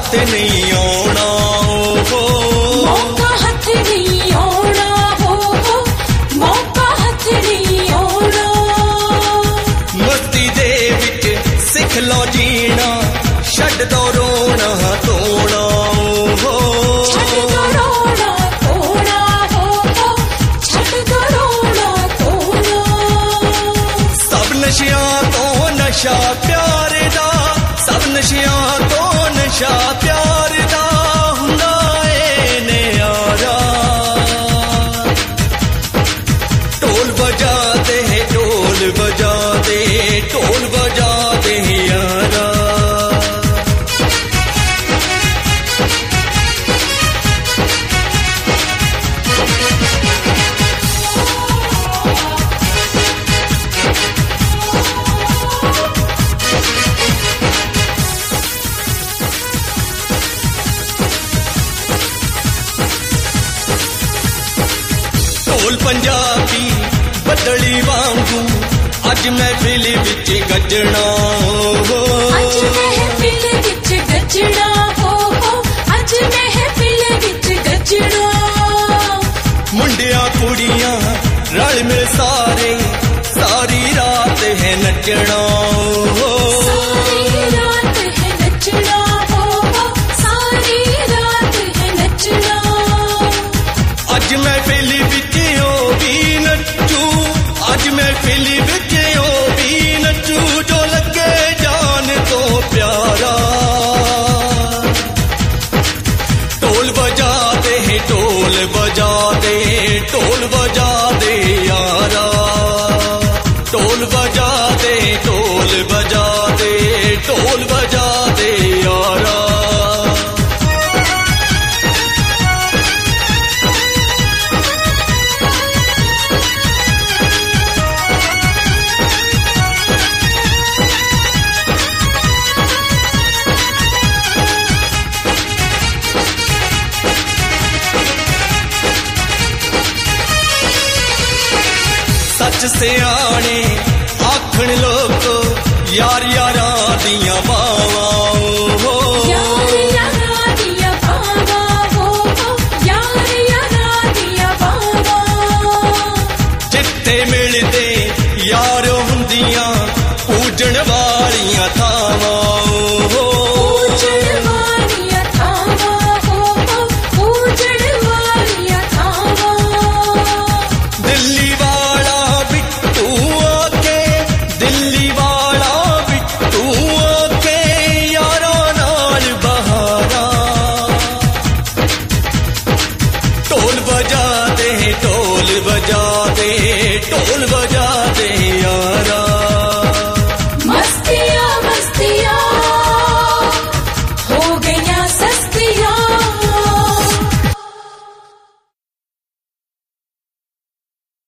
हथ नहीं आना हो, मौका हथ नहीं आना हो, मौका हथ नहीं आना। मस्ती दे विच सिख लो जीना, छड्ड दो रोना धोना हो, छड्ड दो रोना धोना हो, छड्ड दो रोना धोना। सब नशियां तो नशा प्यार दा, सब नशियां तो नशा प्यार दा हुंदा ए नियारा। ढोल बजा दे, ढोल बजा दे, ढोल बजा दे यारा। ढोल पंजाबी बदली वांगू अज महफिल विच गजना हो, अज महफिल विच गजना हो, अज महफिल विच गजना। मुंडिया कुड़ियां रल मिल सारे सारी रात है नचना हो, सारी रात है नचना हो, सारी रात है नचना। अज महफिल विच ओ भी नचू, अज महफिल विच ओ भी नचू, जो लगे जान तो प्यारा। ढोल बजा दे, ढोल बजा दे, ढोल बजा दे यारा। ढोल बजा दे, ढोल बजा दे, ढोल बजा दे यारा। सच सियाने आखण लोग यार यारा दियां बावां हो, यार यारा दिया बावा हो, यार यारा दिया बावा। जिथे मिलदे यार हुंदियां पूजण वालियां थावां हो, पूजण वालियां थावां हो, पूजण वालियां थावां। दिल्ली वाला बिट्टू आके, दिल्ली वाला बिट्टू आके यारा नाल बहारा। ढोल बजा दे, ढोल बजा दे, ढोल